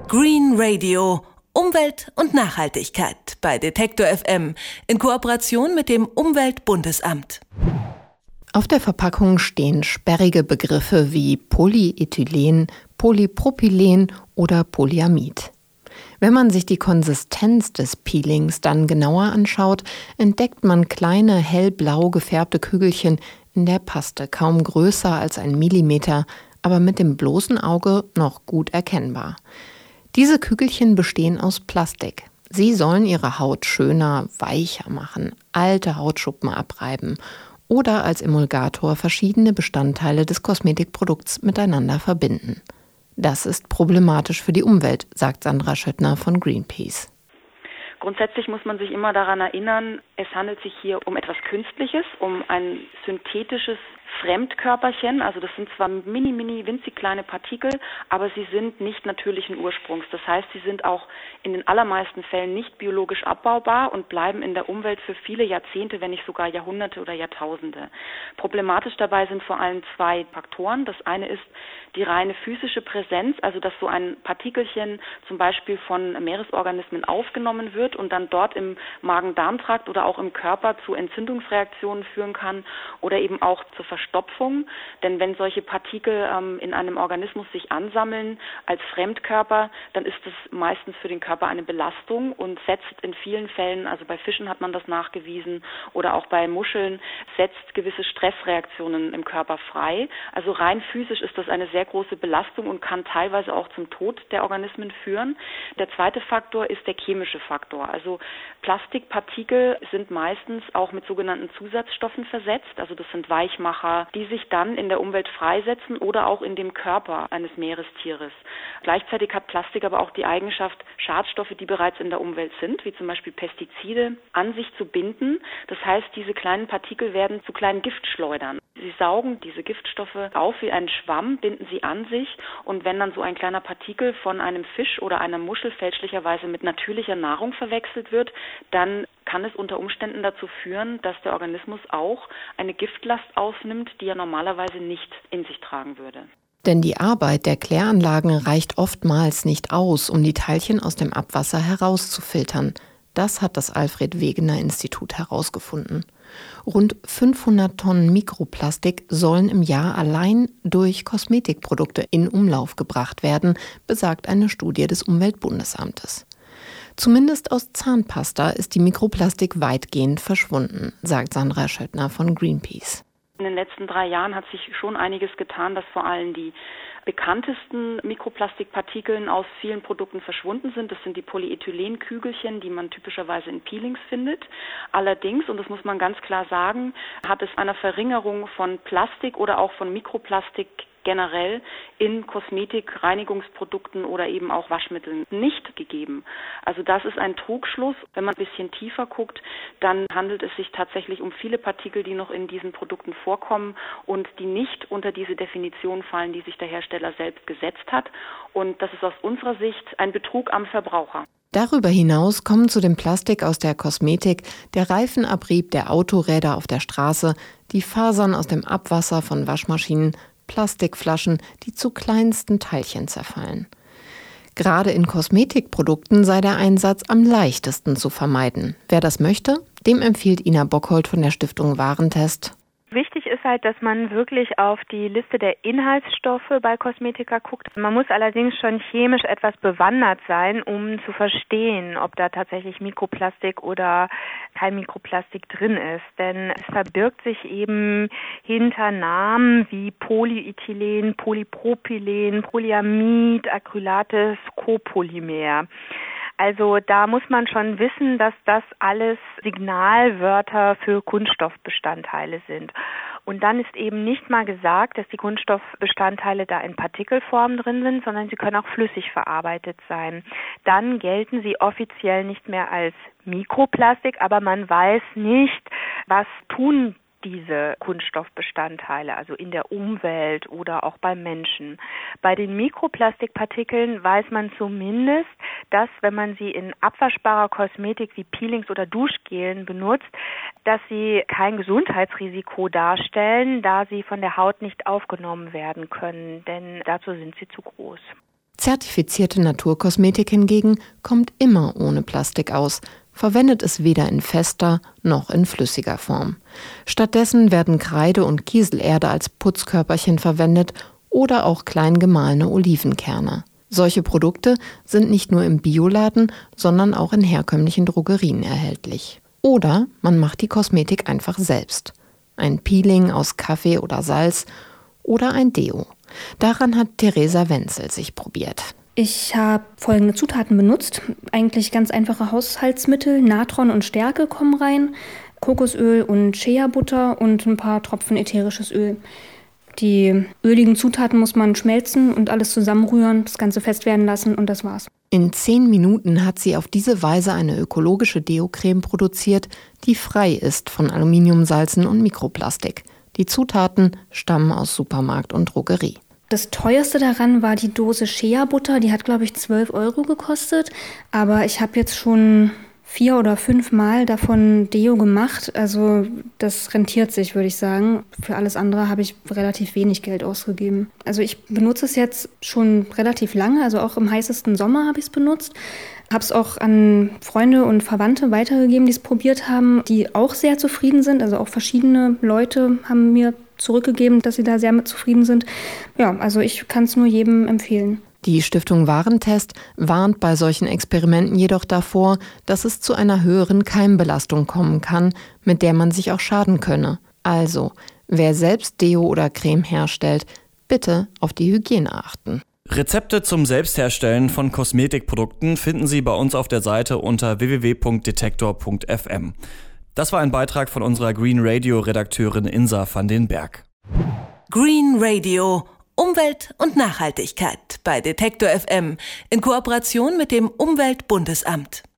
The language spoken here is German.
Green Radio. Umwelt und Nachhaltigkeit bei Detektor FM in Kooperation mit dem Umweltbundesamt. Auf der Verpackung stehen sperrige Begriffe wie Polyethylen, Polypropylen oder Polyamid. Wenn man sich die Konsistenz des Peelings dann genauer anschaut, entdeckt man kleine hellblau gefärbte Kügelchen in der Paste, kaum größer als 1 Millimeter, aber mit dem bloßen Auge noch gut erkennbar. Diese Kügelchen bestehen aus Plastik. Sie sollen ihre Haut schöner, weicher machen, alte Hautschuppen abreiben oder als Emulgator verschiedene Bestandteile des Kosmetikprodukts miteinander verbinden. Das ist problematisch für die Umwelt, sagt Sandra Schöttner von Greenpeace. Grundsätzlich muss man sich immer daran erinnern, es handelt sich hier um etwas Künstliches, um ein synthetisches Fremdkörperchen, also das sind zwar winzig kleine Partikel, aber sie sind nicht natürlichen Ursprungs. Das heißt, sie sind auch in den allermeisten Fällen nicht biologisch abbaubar und bleiben in der Umwelt für viele Jahrzehnte, wenn nicht sogar Jahrhunderte oder Jahrtausende. Problematisch dabei sind vor allem 2 Faktoren. Das eine ist die reine physische Präsenz, also dass so ein Partikelchen zum Beispiel von Meeresorganismen aufgenommen wird und dann dort im Magen-Darm-Trakt oder auch im Körper zu Entzündungsreaktionen führen kann oder eben auch zur Verstopfung. Denn wenn solche Partikel in einem Organismus sich ansammeln als Fremdkörper, dann ist es meistens für den Körper eine Belastung und setzt in vielen Fällen, also bei Fischen hat man das nachgewiesen oder auch bei Muscheln, setzt gewisse Stressreaktionen im Körper frei. Also rein physisch ist das eine sehr große Belastung und kann teilweise auch zum Tod der Organismen führen. Der zweite Faktor ist der chemische Faktor. Also Plastikpartikel sind meistens auch mit sogenannten Zusatzstoffen versetzt. Also das sind Weichmacher, die sich dann in der Umwelt freisetzen oder auch in dem Körper eines Meerestieres. Gleichzeitig hat Plastik aber auch die Eigenschaft, Schadstoffe, die bereits in der Umwelt sind, wie zum Beispiel Pestizide, an sich zu binden. Das heißt, diese kleinen Partikel werden zu kleinen Giftschleudern. Sie saugen diese Giftstoffe auf wie einen Schwamm, binden sie an sich und wenn dann so ein kleiner Partikel von einem Fisch oder einer Muschel fälschlicherweise mit natürlicher Nahrung verwechselt wird, dann kann es unter Umständen dazu führen, dass der Organismus auch eine Giftlast aufnimmt, die er normalerweise nicht in sich tragen würde. Denn die Arbeit der Kläranlagen reicht oftmals nicht aus, um die Teilchen aus dem Abwasser herauszufiltern. Das hat das Alfred-Wegener-Institut herausgefunden. Rund 500 Tonnen Mikroplastik sollen im Jahr allein durch Kosmetikprodukte in Umlauf gebracht werden, besagt eine Studie des Umweltbundesamtes. Zumindest aus Zahnpasta ist die Mikroplastik weitgehend verschwunden, sagt Sandra Schöttner von Greenpeace. In den letzten 3 Jahren hat sich schon einiges getan, dass vor allem die bekanntesten Mikroplastikpartikeln aus vielen Produkten verschwunden sind. Das sind die Polyethylenkügelchen, die man typischerweise in Peelings findet. Allerdings, und das muss man ganz klar sagen, hat es einer Verringerung von Plastik oder auch von Mikroplastik generell in Kosmetik, Reinigungsprodukten oder eben auch Waschmitteln nicht gegeben. Also das ist ein Trugschluss. Wenn man ein bisschen tiefer guckt, dann handelt es sich tatsächlich um viele Partikel, die noch in diesen Produkten vorkommen und die nicht unter diese Definition fallen, die sich der Hersteller selbst gesetzt hat. Und das ist aus unserer Sicht ein Betrug am Verbraucher. Darüber hinaus kommen zu dem Plastik aus der Kosmetik der Reifenabrieb der Autoräder auf der Straße, die Fasern aus dem Abwasser von Waschmaschinen, Plastikflaschen, die zu kleinsten Teilchen zerfallen. Gerade in Kosmetikprodukten sei der Einsatz am leichtesten zu vermeiden. Wer das möchte, dem empfiehlt Ina Bockhold von der Stiftung Warentest. Wichtig ist halt, dass man wirklich auf die Liste der Inhaltsstoffe bei Kosmetika guckt. Man muss allerdings schon chemisch etwas bewandert sein, um zu verstehen, ob da tatsächlich Mikroplastik oder kein Mikroplastik drin ist. Denn es verbirgt sich eben hinter Namen wie Polyethylen, Polypropylen, Polyamid, Acrylates, Copolymer. Also da muss man schon wissen, dass das alles Signalwörter für Kunststoffbestandteile sind. Und dann ist eben nicht mal gesagt, dass die Kunststoffbestandteile da in Partikelform drin sind, sondern sie können auch flüssig verarbeitet sein. Dann gelten sie offiziell nicht mehr als Mikroplastik, aber man weiß nicht, was tun diese Kunststoffbestandteile, also in der Umwelt oder auch beim Menschen. Bei den Mikroplastikpartikeln weiß man zumindest, dass, wenn man sie in abwaschbarer Kosmetik wie Peelings oder Duschgelen benutzt, dass sie kein Gesundheitsrisiko darstellen, da sie von der Haut nicht aufgenommen werden können, denn dazu sind sie zu groß. Zertifizierte Naturkosmetik hingegen kommt immer ohne Plastik aus, verwendet es weder in fester noch in flüssiger Form. Stattdessen werden Kreide und Kieselerde als Putzkörperchen verwendet oder auch klein gemahlene Olivenkerne. Solche Produkte sind nicht nur im Bioladen, sondern auch in herkömmlichen Drogerien erhältlich. Oder man macht die Kosmetik einfach selbst. Ein Peeling aus Kaffee oder Salz oder ein Deo. Daran hat Theresa Wenzel sich probiert. Ich habe folgende Zutaten benutzt. Eigentlich ganz einfache Haushaltsmittel. Natron und Stärke kommen rein, Kokosöl und Shea-Butter und ein paar Tropfen ätherisches Öl. Die öligen Zutaten muss man schmelzen und alles zusammenrühren, das Ganze fest werden lassen und das war's. In 10 Minuten hat sie auf diese Weise eine ökologische Deo-Creme produziert, die frei ist von Aluminiumsalzen und Mikroplastik. Die Zutaten stammen aus Supermarkt und Drogerie. Das teuerste daran war die Dose Shea-Butter, die hat, glaube ich, 12 € gekostet. Aber ich habe jetzt schon 4 oder 5 Mal davon Deo gemacht. Also das rentiert sich, würde ich sagen. Für alles andere habe ich relativ wenig Geld ausgegeben. Also ich benutze es jetzt schon relativ lange, also auch im heißesten Sommer habe ich es benutzt. Habe es auch an Freunde und Verwandte weitergegeben, die es probiert haben, die auch sehr zufrieden sind. Also auch verschiedene Leute haben mir zurückgegeben, dass sie da sehr mit zufrieden sind. Ja, also ich kann es nur jedem empfehlen. Die Stiftung Warentest warnt bei solchen Experimenten jedoch davor, dass es zu einer höheren Keimbelastung kommen kann, mit der man sich auch schaden könne. Also, wer selbst Deo oder Creme herstellt, bitte auf die Hygiene achten. Rezepte zum Selbstherstellen von Kosmetikprodukten finden Sie bei uns auf der Seite unter www.detektor.fm. Das war ein Beitrag von unserer Green Radio Redakteurin Insa van den Berg. Green Radio. Umwelt und Nachhaltigkeit bei Detektor FM in Kooperation mit dem Umweltbundesamt.